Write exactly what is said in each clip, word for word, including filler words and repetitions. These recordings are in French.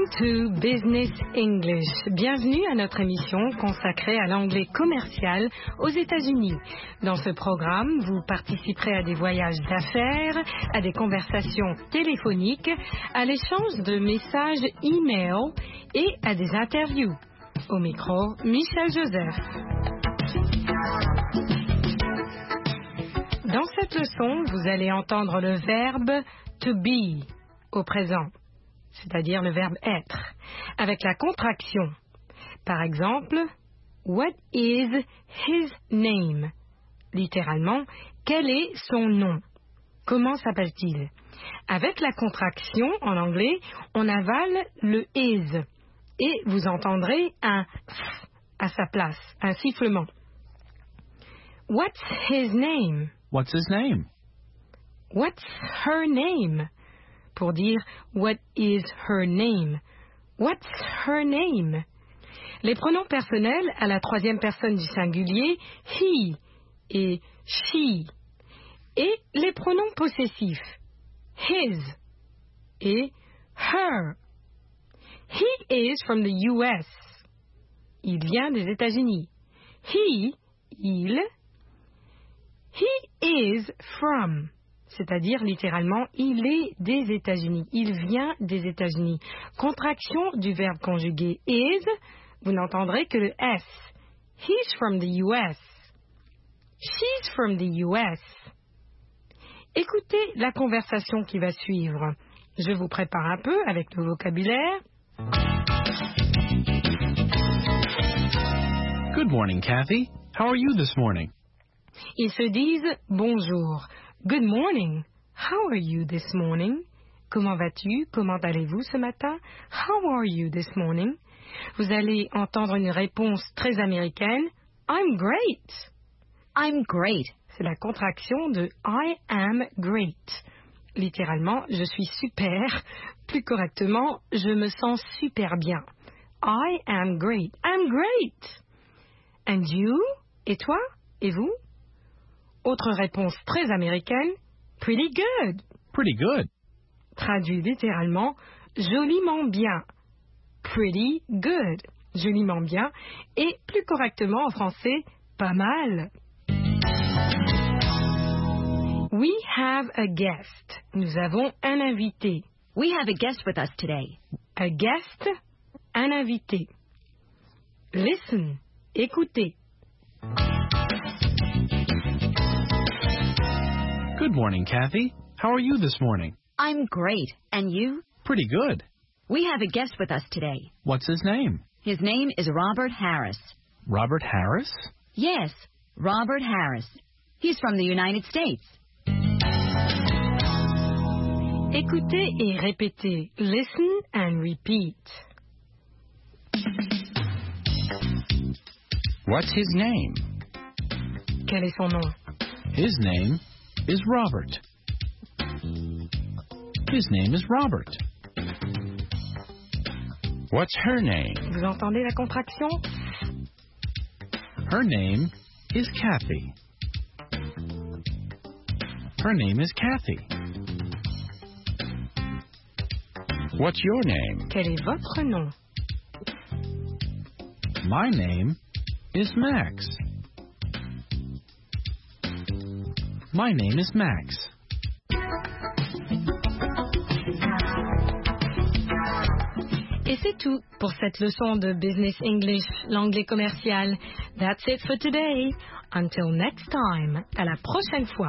Welcome to Business English. Bienvenue à notre émission consacrée à l'anglais commercial aux États-Unis. Dans ce programme, vous participerez à des voyages d'affaires, à des conversations téléphoniques, à l'échange de messages e-mail et à des interviews. Au micro, Michel Joseph. Dans cette leçon, vous allez entendre le verbe to be au présent, c'est-à-dire le verbe être, avec la contraction. Par exemple, what is his name? Littéralement, quel est son nom? Comment s'appelle-t-il? Avec la contraction, en anglais, on avale le is et vous entendrez un f à sa place, un sifflement. What's his name? What's his name? What's her name? Pour dire what is her name? What's her name? Les pronoms personnels à la troisième personne du singulier, he et she. Et les pronoms possessifs, his et her. He is from the U S. Il vient des États-Unis. He, il. He is from, c'est-à-dire littéralement, il est des États-Unis. Il vient des États-Unis. Contraction du verbe conjugué is, vous n'entendrez que le S. He's from the U S. She's from the U S. Écoutez la conversation qui va suivre. Je vous prépare un peu avec le vocabulaire. Good morning, Kathy. How are you this morning? Ils se disent bonjour. Good morning. How are you this morning? Comment vas-tu? Comment allez-vous ce matin? How are you this morning? Vous allez entendre une réponse très américaine. I'm great. I'm great. C'est la contraction de I am great. Littéralement, je suis super. Plus correctement, je me sens super bien. I am great. I'm great. And you? Et toi? Et vous? Autre réponse très américaine. Pretty good. Pretty good. Traduit littéralement, joliment bien. Pretty good. Joliment bien. Et plus correctement en français, pas mal. We have a guest. Nous avons un invité. We have a guest with us today. A guest, un invité. Listen, écoutez. Good morning, Kathy. How are you this morning? I'm great. And you? Pretty good. We have a guest with us today. What's his name? His name is Robert Harris. Robert Harris? Yes, Robert Harris. He's from the United States. Écoutez et répétez. Listen and repeat. What's his name? Quel est son nom? His name is Robert. His name is Robert. What's her name? Vous entendez la contraction? Her name is Kathy. Her name is Kathy. What's your name? Quel est votre nom? My name is Max. My name is Max. Et c'est tout pour cette leçon de Business English, l'anglais commercial. That's it for today. Until next time. À la prochaine fois.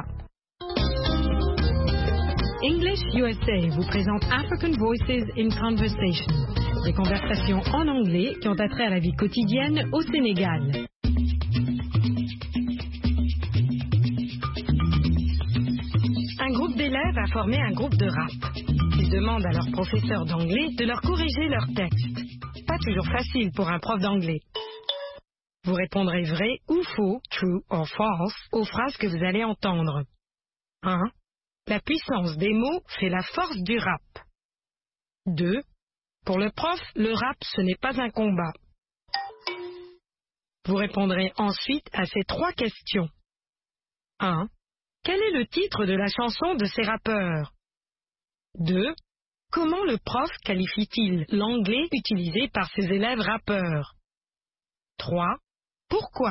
English U S A vous présente African Voices in Conversation. Des conversations en anglais qui ont attrait à la vie quotidienne au Sénégal. Un groupe d'élèves a formé un groupe de rap. Ils demandent à leur professeur d'anglais de leur corriger leurs textes. Pas toujours facile pour un prof d'anglais. Vous répondrez vrai ou faux, true or false, aux phrases que vous allez entendre. un. La puissance des mots fait la force du rap. deux. Pour le prof, le rap, ce n'est pas un combat. Vous répondrez ensuite à ces trois questions. un. Quel est le titre de la chanson de ces rappeurs? deux. Comment le prof qualifie-t-il l'anglais utilisé par ses élèves rappeurs? trois. Pourquoi?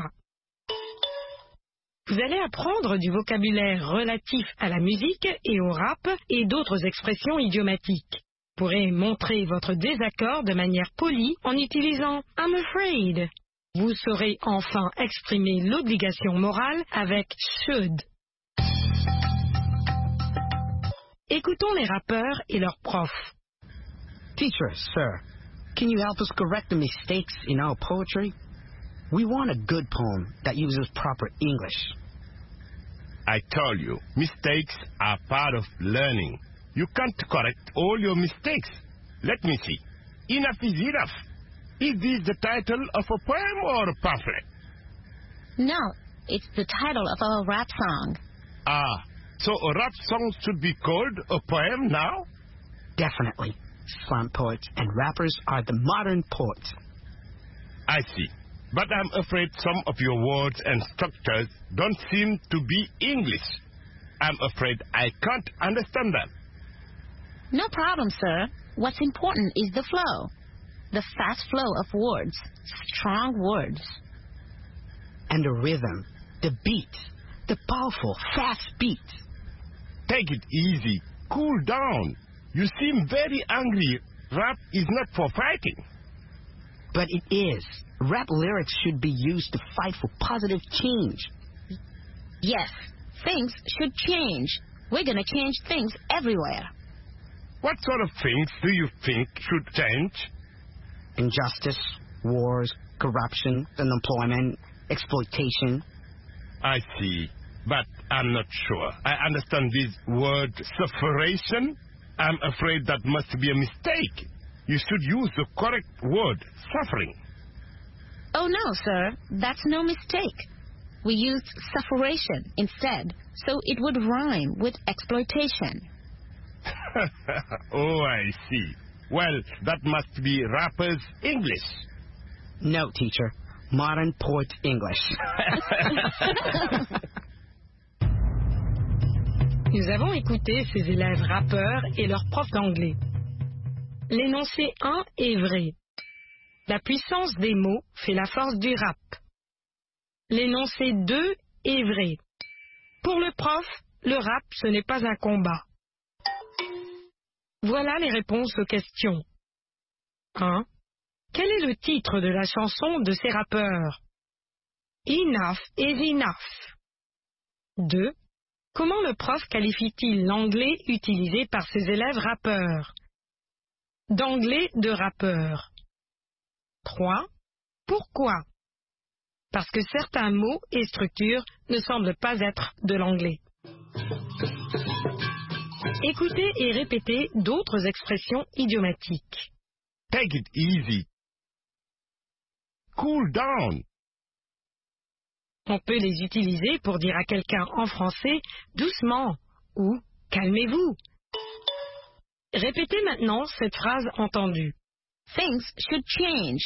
Vous allez apprendre du vocabulaire relatif à la musique et au rap et d'autres expressions idiomatiques. Vous pourrez montrer votre désaccord de manière polie en utilisant « I'm afraid ». Vous saurez enfin exprimer l'obligation morale avec « should ». Écoutons les rappeurs et leurs profs. Teacher, sir, can you help us correct the mistakes in our poetry? We want a good poem that uses proper English. I told you, mistakes are part of learning. You can't correct all your mistakes. Let me see. Enough is enough. Is this the title of a poem or a pamphlet? No, it's the title of a rap song. Ah, so a rap song should be called a poem now? Definitely. Slam poets and rappers are the modern poets. I see. But I'm afraid some of your words and structures don't seem to be English. I'm afraid I can't understand them. No problem, sir. What's important is the flow. The fast flow of words. Strong words. And the rhythm, the beat, the powerful, fast beat. Take it easy. Cool down. You seem very angry. Rap is not for fighting. But it is. Rap lyrics should be used to fight for positive change. Yes, things should change. We're going to change things everywhere. What sort of things do you think should change? Injustice, wars, corruption, unemployment, exploitation. I see, but I'm not sure. I understand this word sufferation. I'm afraid that must be a mistake. You should use the correct word, suffering. Oh, no, sir. That's no mistake. We used sufferation instead, so it would rhyme with exploitation. Oh, I see. Well, that must be rappers' English. No, teacher. Modern poet English. Nous avons écouté ces élèves rappeurs et leurs profs d'anglais. L'énoncé un est vrai. La puissance des mots fait la force du rap. L'énoncé deux est vrai. Pour le prof, le rap, ce n'est pas un combat. Voilà les réponses aux questions. un. Quel est le titre de la chanson de ces rappeurs? Enough is enough. deux. Comment le prof qualifie-t-il l'anglais utilisé par ses élèves rappeurs? D'anglais de rappeur. trois. Pourquoi? Parce que certains mots et structures ne semblent pas être de l'anglais. Écoutez et répétez d'autres expressions idiomatiques. Take it easy. Cool down. On peut les utiliser pour dire à quelqu'un en français « doucement » ou « calmez-vous ». Répétez maintenant cette phrase entendue. Things should change.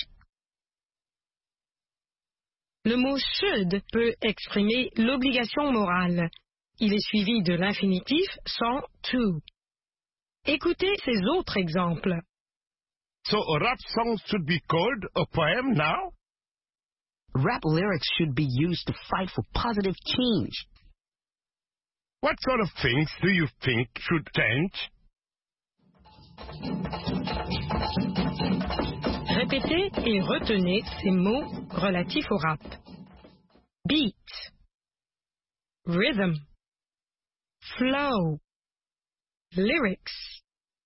Le mot should peut exprimer l'obligation morale. Il est suivi de l'infinitif sans to. Écoutez ces autres exemples. So a rap song should be called a poem now? Rap lyrics should be used to fight for positive change. What sort of things do you think should change? Répétez et retenez ces mots relatifs au rap. Beat, rhythm, flow, lyrics.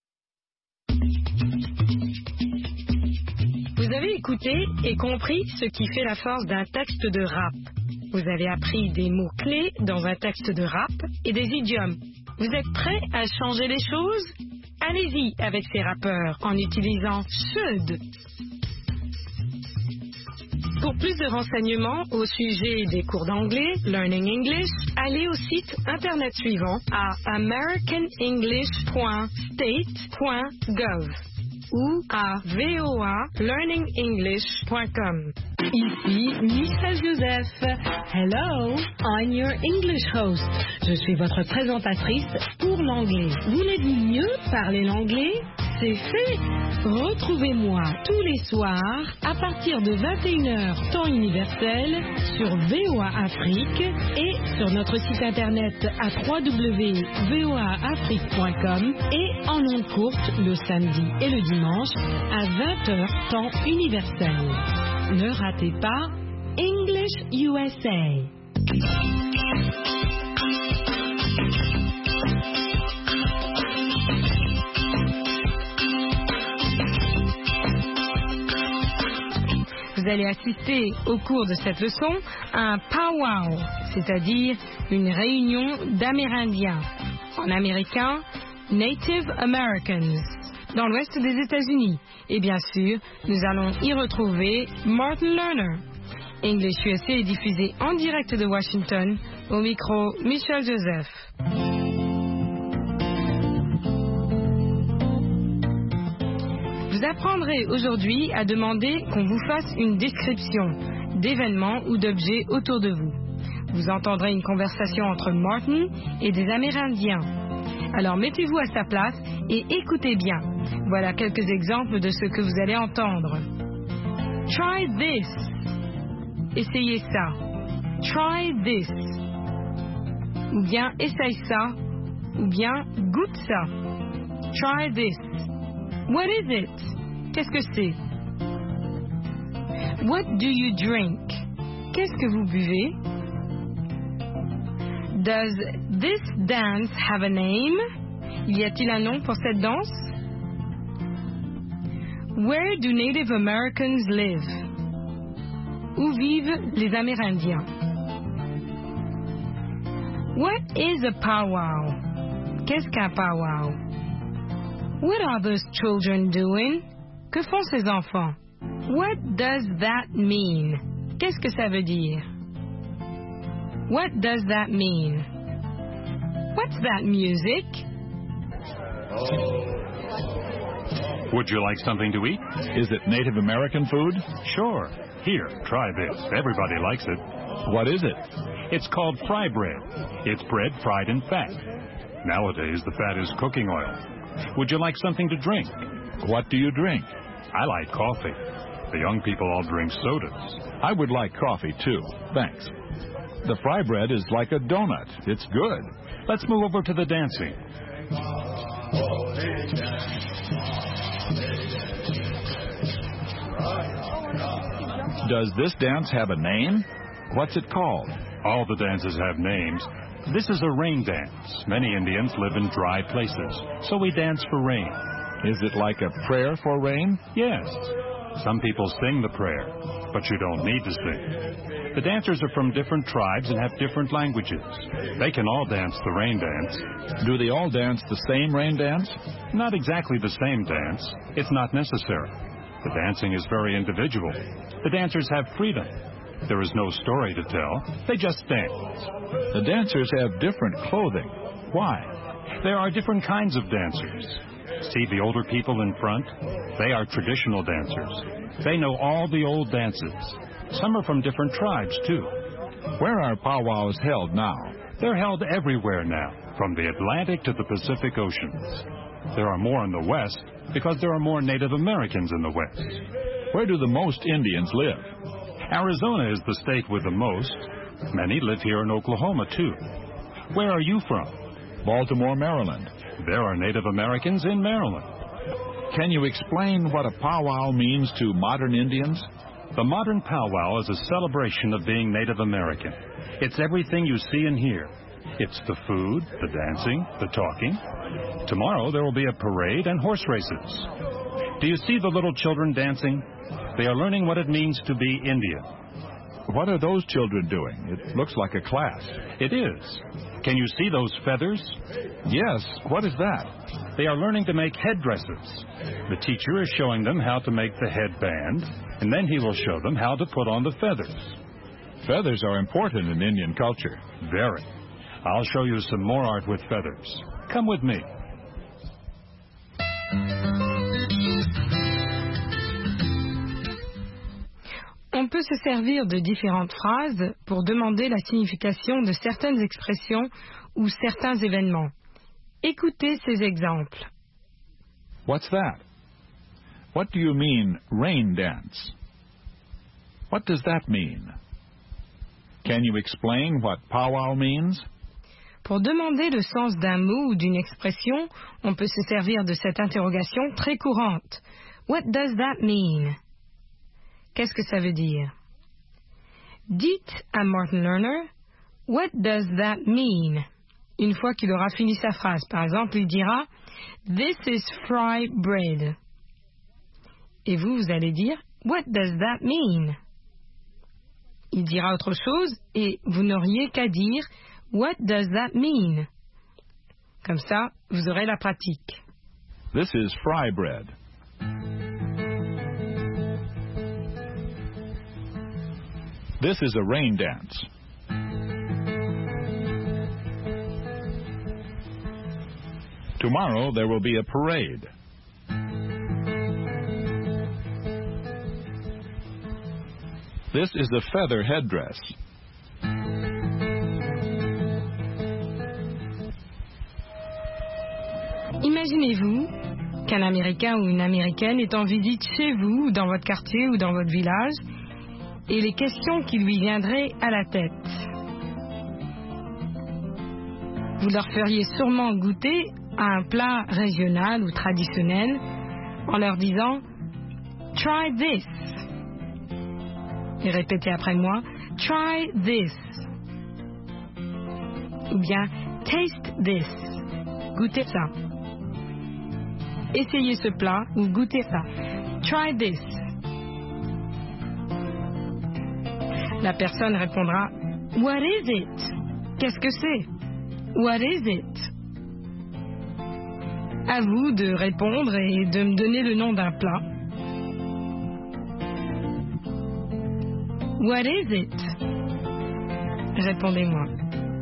Vous avez écouté et compris ce qui fait la force d'un texte de rap. Vous avez appris des mots clés dans un texte de rap et des idiomes. Vous êtes prêts à changer les choses? Allez-y avec ces rappeurs en utilisant should. Pour plus de renseignements au sujet des cours d'anglais, Learning English, allez au site internet suivant à american english point state point gov ou à v o a learning english point com. Ici Michel Joseph. Hello, I'm your English host. Je suis votre présentatrice pour l'anglais. Voulez-vous mieux parler l'anglais? C'est fait. Retrouvez-moi tous les soirs à partir de vingt et une heures temps universel sur V O A Afrique et sur notre site internet à w w w point v o a afrique point com et en ondes courtes le samedi et le dimanche à vingt heures temps universel. Ne ratez pas English U S A. Vous allez assister au cours de cette leçon à un powwow, c'est-à-dire une réunion d'Amérindiens. En américain, Native Americans, dans l'ouest des États-Unis. Et bien sûr, nous allons y retrouver Martin Lerner. English U S A est diffusé en direct de Washington, au micro Michel Joseph. Vous apprendrez aujourd'hui à demander qu'on vous fasse une description d'événements ou d'objets autour de vous. Vous entendrez une conversation entre Martin et des Amérindiens. Alors mettez-vous à sa place et écoutez bien. Voilà quelques exemples de ce que vous allez entendre. Try this. Essayez ça. Try this. Ou bien essaye ça. Ou bien goûte ça. Try this. What is it? Qu'est-ce que c'est? What do you drink? Qu'est-ce que vous buvez? Does this dance have a name? Y a-t-il un nom pour cette danse? Where do Native Americans live? Où vivent les Amérindiens? What is a powwow? Qu'est-ce qu'un powwow? What are those children doing? Que font ces enfants? What does that mean? Qu'est-ce que ça veut dire? What does that mean? What's that music? Would you like something to eat? Is it Native American food? Sure. Here, try this. Everybody likes it. What is it? It's called fry bread. It's bread fried in fat. Nowadays, the fat is cooking oil. Would you like something to drink? What do you drink? I like coffee. The young people all drink sodas. I would like coffee, too. Thanks. The fry bread is like a donut. It's good. Let's move over to the dancing. Does this dance have a name? What's it called? All the dances have names. This is a rain dance. Many Indians live in dry places, so we dance for rain. Is it like a prayer for rain? Yes. Some people sing the prayer, but you don't need to sing. The dancers are from different tribes and have different languages. They can all dance the rain dance. Do they all dance the same rain dance? Not exactly the same dance. It's not necessary. The dancing is very individual. The dancers have freedom. There is no story to tell. They just dance. The dancers have different clothing. Why? There are different kinds of dancers. See the older people in front? They are traditional dancers. They know all the old dances. Some are from different tribes, too. Where are powwows held now? They're held everywhere now, from the Atlantic to the Pacific Oceans. There are more in the West because there are more Native Americans in the West. Where do the most Indians live? Arizona is the state with the most. Many live here in Oklahoma, too. Where are you from? Baltimore, Maryland. There are Native Americans in Maryland. Can you explain what a powwow means to modern Indians? The modern powwow is a celebration of being Native American. It's everything you see and hear. It's the food, the dancing, the talking. Tomorrow there will be a parade and horse races. Do you see the little children dancing? They are learning what it means to be Indian. What are those children doing? It looks like a class. It is. Can you see those feathers? Yes. What is that? They are learning to make headdresses. The teacher is showing them how to make the headband, and then he will show them how to put on the feathers. Feathers are important in Indian culture. Very. I'll show you some more art with feathers. Come with me. On peut se servir de différentes phrases pour demander la signification de certaines expressions ou certains événements. Écoutez ces exemples. What's that? What do you mean, rain dance? What does that mean? Can you explain what powwow means? Pour demander le sens d'un mot ou d'une expression, on peut se servir de cette interrogation très courante. What does that mean? Qu'est-ce que ça veut dire? Dites à Martin Lerner, What does that mean? Une fois qu'il aura fini sa phrase, par exemple, il dira This is fry bread. Et vous, vous allez dire What does that mean? Il dira autre chose et vous n'auriez qu'à dire What does that mean? Comme ça, vous aurez la pratique. This is fry bread. This is a rain dance. Tomorrow there will be a parade. This is a feather headdress. Imaginez-vous qu'un Américain ou une Américaine est en visite chez vous, ou dans votre quartier ou dans votre village, et les questions qui lui viendraient à la tête. Vous leur feriez sûrement goûter à un plat régional ou traditionnel en leur disant « Try this ». Et répétez après moi « Try this ». Ou bien « Taste this ». Goûtez ça. Essayez ce plat ou goûtez ça. Try this. La personne répondra What is it? Qu'est-ce que c'est? What is it? À vous de répondre et de me donner le nom d'un plat. What is it? Répondez-moi.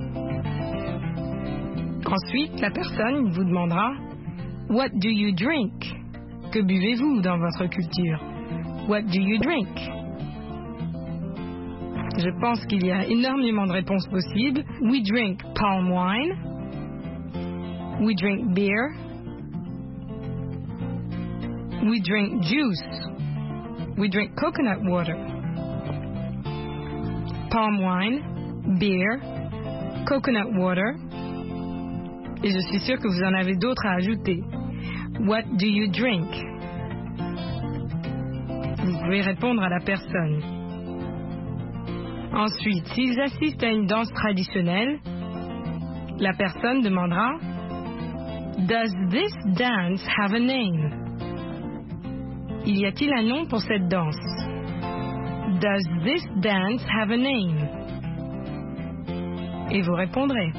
Ensuite, la personne vous demandera What do you drink? Que buvez-vous dans votre culture? What do you drink? Je pense qu'il y a énormément de réponses possibles. We drink palm wine. We drink beer. We drink juice. We drink coconut water. Palm wine, beer, coconut water. Et je suis sûre que vous en avez d'autres à ajouter. What do you drink? Vous pouvez répondre à la personne. Ensuite, s'ils assistent à une danse traditionnelle, la personne demandera Does this dance have a name? Il y a-t-il un nom pour cette danse? Does this dance have a name? Et vous répondrez.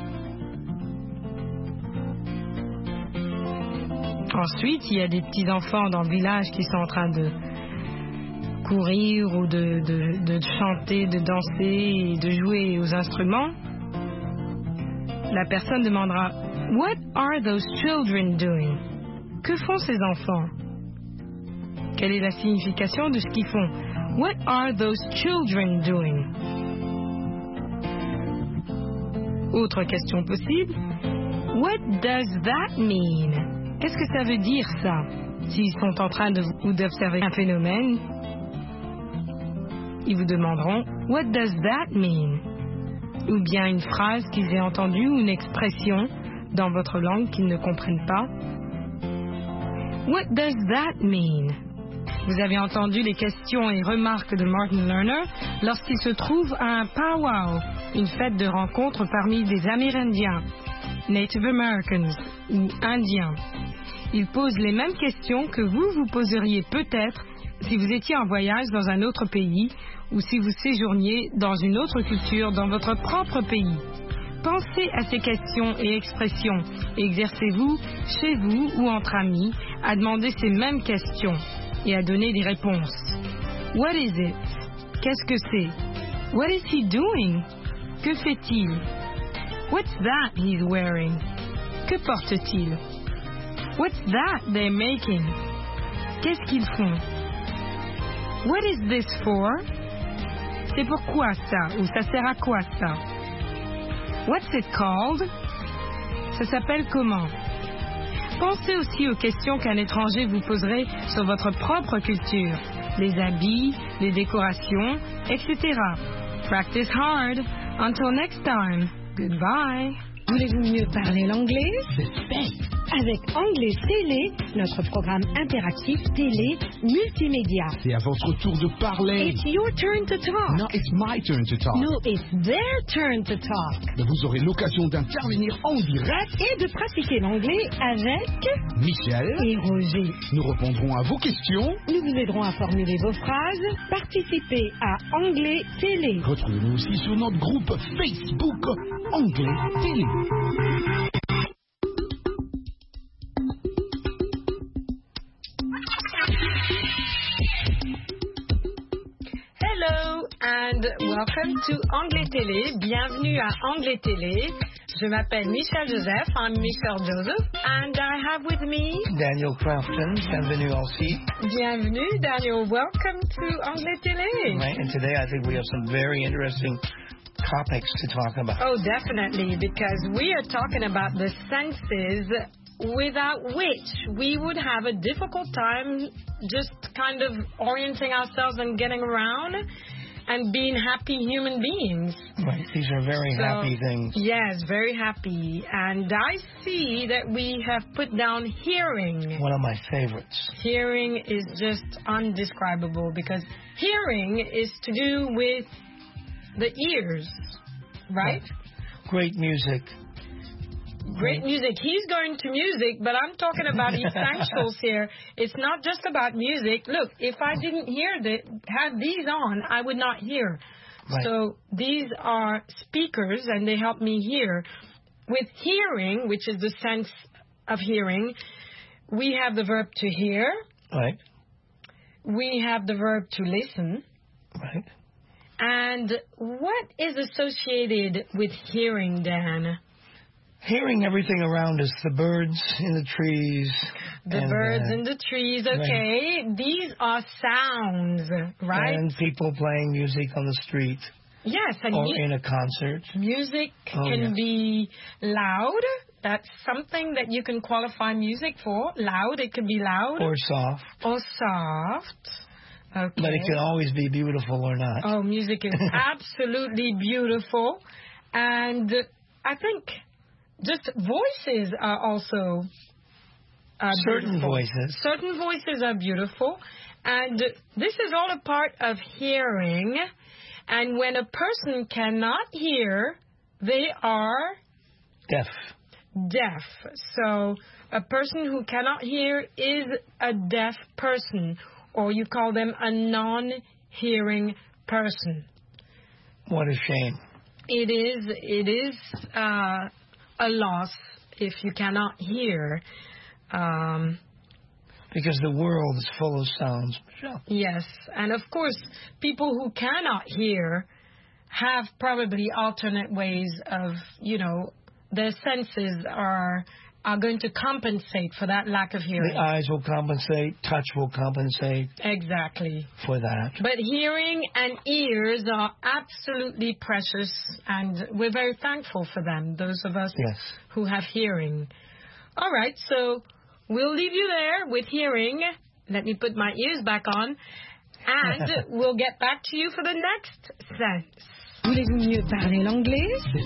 Ensuite, il y a des petits enfants dans le village qui sont en train de courir ou de, de, de chanter, de danser et de jouer aux instruments. La personne demandera What are those children doing? Que font ces enfants? Quelle est la signification de ce qu'ils font? What are those children doing? Autre question possible. What does that mean? Qu'est-ce que ça veut dire, ça? S'ils sont en train de ou d'observer un phénomène, ils vous demanderont What does that mean? Ou bien une phrase qu'ils aient entendue ou une expression dans votre langue qu'ils ne comprennent pas. What does that mean? Vous avez entendu les questions et remarques de Martin Lerner lorsqu'il se trouve à un powwow, une fête de rencontre parmi des Amérindiens, Native Americans ou Indiens. Il pose les mêmes questions que vous vous poseriez peut-être si vous étiez en voyage dans un autre pays ou si vous séjourniez dans une autre culture dans votre propre pays. Pensez à ces questions et expressions et exercez-vous, chez vous ou entre amis, à demander ces mêmes questions et à donner des réponses. What is it? Qu'est-ce que c'est? What is he doing? Que fait-il? What's that he's wearing? Que porte-t-il? What's that they're making? Qu'est-ce qu'ils font? What is this for? C'est pourquoi ça? Ou ça sert à quoi ça? What's it called? Ça s'appelle comment? Pensez aussi aux questions qu'un étranger vous poserait sur votre propre culture, les habits, les décorations, et cetera. Practice hard. Until next time. Goodbye. Voulez-vous mieux parler l'anglais? Avec Anglais Télé, notre programme interactif télé multimédia. C'est à votre tour de parler. It's your turn to talk. No, it's my turn to talk. No, it's their turn to talk. Vous aurez l'occasion d'intervenir en direct et de pratiquer l'anglais avec Michel et Roger. Nous répondrons à vos questions. Nous vous aiderons à formuler vos phrases. Participez à Anglais Télé. Retrouvez-nous aussi sur notre groupe Facebook Anglais Télé. Hello and welcome to Anglais Télé. Bienvenue à Anglais Télé. Je m'appelle Michel Joseph. I'm Michel Joseph, and I have with me Daniel Crafton. Bienvenue aussi. Bienvenue, Daniel. Welcome to Anglais Télé. Right, and today I think we have some very interesting topics to talk about. Oh, definitely, because we are talking about the senses without which we would have a difficult time just kind of orienting ourselves and getting around and being happy human beings. Right, these are very so, happy things. Yes, very happy. And I see that we have put down hearing. One of my favorites. Hearing is just undescribable because hearing is to do with the ears, right? Great music. Great music. He's going to music, but I'm talking about essentials here. It's not just about music. Look, if I didn't hear the, have these on, I would not hear. Right. So these are speakers, and they help me hear. With hearing, which is the sense of hearing, we have the verb to hear. Right. We have the verb to listen. Right. And what is associated with hearing, Dan? Hearing everything around us, the birds in the trees. The and, birds uh, in the trees, okay. Right. These are sounds, right? And people playing music on the street. Yes. And or mu- in a concert. Music oh, can yes. be loud. That's something that you can qualify music for. Loud, it can be loud. Or soft. Or soft. Okay. But it can always be beautiful or not. Oh, music is absolutely beautiful. And I think just voices are also uh, Certain beautiful. voices. Certain voices are beautiful. And this is all a part of hearing. And when a person cannot hear, they are deaf. Deaf. So a person who cannot hear is a deaf person. Or you call them a non-hearing person. What a shame. It is, it is uh, a loss if you cannot hear. Um, because the world is full of sounds. Yes, and of course, people who cannot hear have probably alternate ways of, you know, their senses are... are going to compensate for that lack of hearing. The eyes will compensate, touch will compensate. Exactly. For that. But hearing and ears are absolutely precious, and we're very thankful for them, those of us yes. who have hearing. All right, so we'll leave you there with hearing. Let me put my ears back on, and we'll get back to you for the next sense. Voulez-vous mieux parler l'anglais?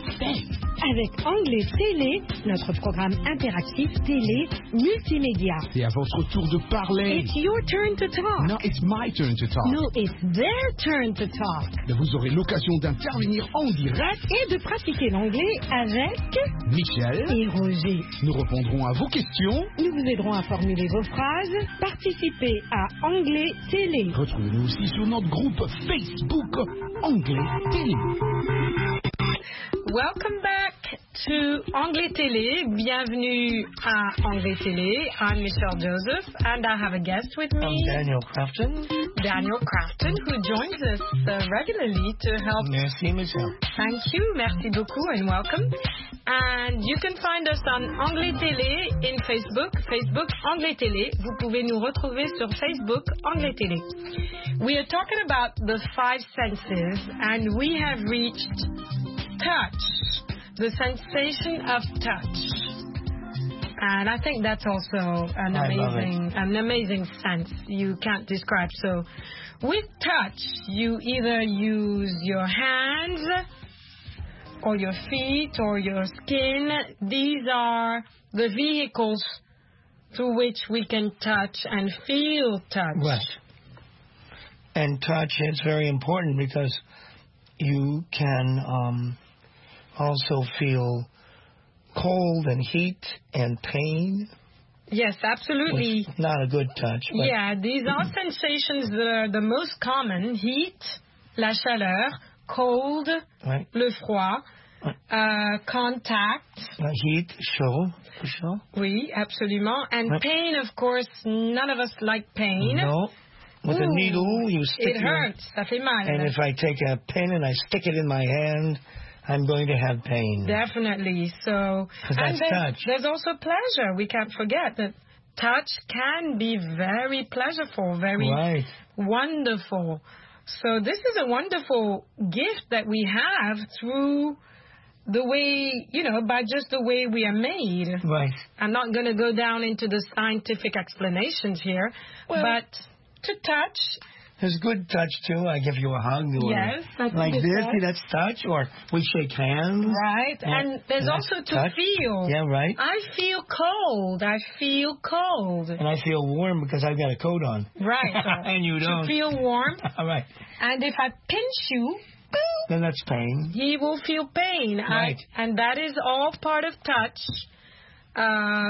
Avec Anglais Télé, notre programme interactif télé multimédia. C'est à votre tour de parler. It's your turn to talk. No, it's my turn to talk. No, it's their turn to talk. Vous aurez l'occasion d'intervenir en direct et de pratiquer l'anglais avec Michel et Roger. Nous répondrons à vos questions. Nous vous aiderons à formuler vos phrases. Participez à Anglais Télé. Retrouvez-nous aussi sur notre groupe Facebook Anglais Télé. Welcome back to Anglais Télé. Bienvenue à Anglais Télé. I'm Michelle Joseph, and I have a guest with me. I'm Daniel Crafton. Daniel Crafton, who joins us uh, regularly to help. Merci, Michelle. Thank you. Merci beaucoup and welcome. And you can find us on Anglais Télé in Facebook. Facebook Anglais Télé. Vous pouvez nous retrouver sur Facebook Anglais Télé. We are talking about the five senses, and we have reached touch, the sensation of touch. And I think that's also an I love amazing, an amazing sense you can't describe. So with touch, you either use your hands or your feet or your skin. These are the vehicles through which we can touch and feel touch. Right. And touch is very important because you can um, also feel cold and heat and pain. Yes, absolutely. Which is not a good touch. But Yeah, these are sensations that are the most common. Heat, la chaleur, cold, right. le froid, uh, contact. Uh, heat, chaud. chaud. Oui, absolument. And Right. pain, of course, none of us like pain. No. With a Ooh, needle, you stick it your- hurts. Ça fait mal. And if I take a pin and I stick it in my hand, I'm going to have pain. Definitely. So, 'Cause and that's there's, touch. there's also pleasure. We can't forget that touch can be very pleasureful, very Right. wonderful. So this is a wonderful gift that we have through the way, you know, by just the way we are made. Right. I'm not going to go down into the scientific explanations here, Well- but to touch, There's good touch, too. I give you a hug. Or Yes, that's like good this. touch. See, that's touch. Or we shake hands. right? Yeah, And there's that's also to touch. feel. Yeah, right. I feel cold. I feel cold. And I feel warm because I've got a coat on. Right. So And you don't. To feel warm. All right. And if I pinch you, Then that's pain. he will feel pain. Right. I, and that is all part of touch. Uh,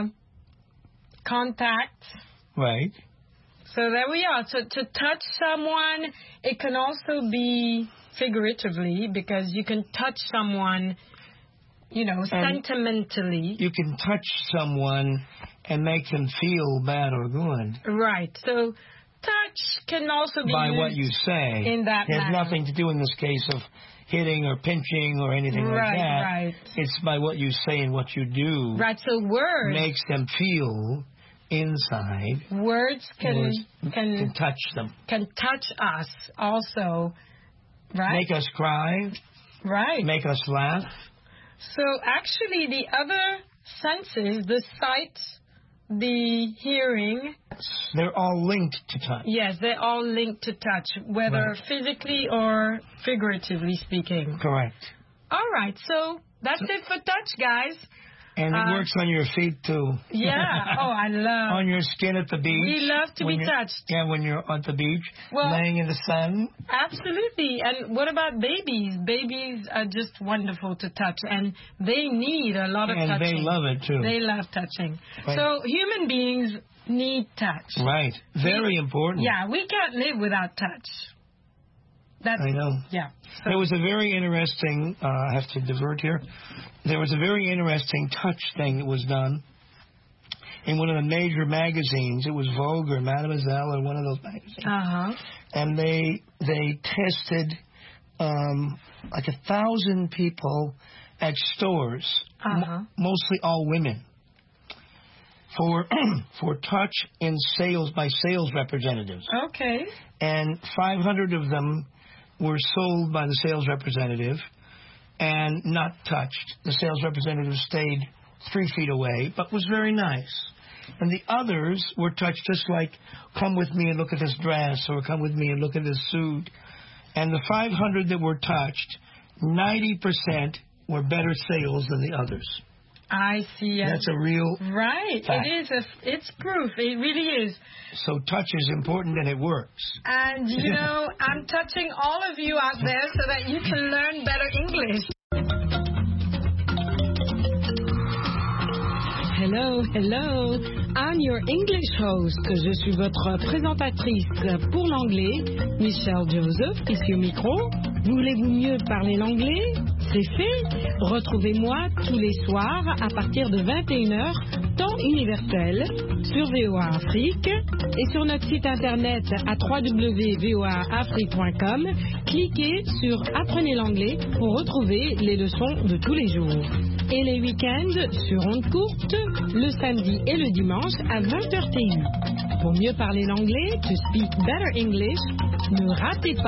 contact. Right. So there we are. So to touch someone, it can also be figuratively because you can touch someone, you know, And sentimentally. You can touch someone and make them feel bad or good. Right. So touch can also be By used what you say. in that It has manner. nothing to do in this case of hitting or pinching or anything Right, like that. right. It's by what you say and what you do. Right. So words. Makes them feel inside. Words can Words can can touch them. can touch us also, right? Make us cry. Right. Make us laugh. So actually, the other senses, the sight, the hearing, They're all linked to touch. yes, they're all linked to touch, whether Right. physically or figuratively speaking. Correct. All right. So that's it for touch, guys. And it Uh, works on your feet too. Yeah. Oh, I love. On your skin at the beach. We love to when be you're- touched. Yeah, when you're at the beach, Well- laying in the sun. Absolutely. And what about babies? Babies are just wonderful to touch, and they need a lot of And touching. they love it too. They love touching. Right. So human beings need touch. Right. Very important. Yeah, we can't live without touch. That's, I know. Yeah. There was a very interesting, uh, I have to divert here. There was a very interesting touch thing that was done in one of the major magazines. It was Vogue or Mademoiselle or one of those magazines. Uh-huh. And they they tested um, like a thousand people at stores, Uh-huh. m- mostly all women, for for touch in sales by sales representatives. Okay. And five hundred of them were sold by the sales representative and not touched. The sales representative stayed three feet away, but was very nice. And the others were touched just like, come with me and look at this dress, or come with me and look at this suit. And the five hundred that were touched, ninety percent were better sales than the others. I see. That's a real Right. fact. It is. A, it's proof. It really is. So touch is important and it works. And, you know, I'm touching all of you out there so that you can learn better English. Hello, hello. I'm your English host. Je suis votre présentatrice pour l'anglais, Michelle Joseph, ici au micro. Voulez-vous mieux parler l'anglais? C'est fait. Retrouvez-moi tous les soirs à partir de vingt et une heures, temps universel, sur V O A Afrique et sur notre site internet à w w w point v o a afrique point com. Cliquez sur Apprenez l'anglais pour retrouver les leçons de tous les jours. Et les week-ends sur ondes courtes, le samedi et le dimanche à vingt heures T U. Pour mieux parler l'anglais, to speak better English, ne ratez pas